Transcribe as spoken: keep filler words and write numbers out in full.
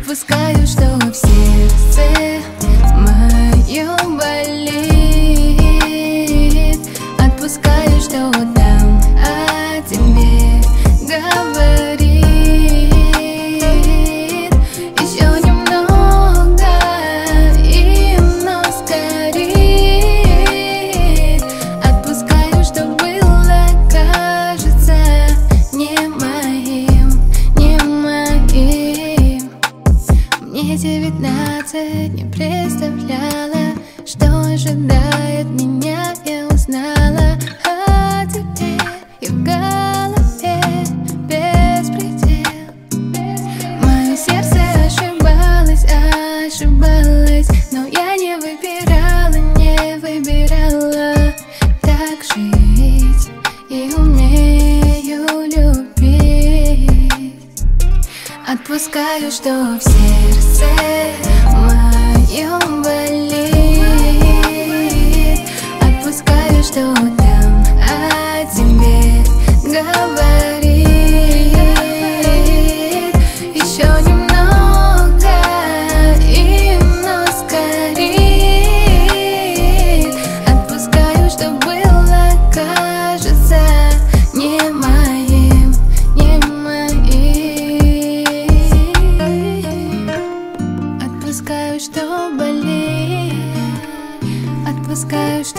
Отпускаю, что в сердце моем болит. Отпускаю, что там о тебе говорит. Еще немного и вновь скорей. Отпускаю, что было, кажется, не моим, не моим. Мне девятнадцать, не представляла, что ожидает меня. Я узнала о тебе, и в голове беспредел. Мое сердце ошибалось, ошибалось, но я не выбирала, не выбирала так жить и умею любить. Отпускаю, что в сердце моем болит. Отпускаю, что там о тебе говорит. Еще немного и вновь скорей. Отпускаю, что было, кажется, не моим, не моим. Отпускаю, что болит. Отпускаю, что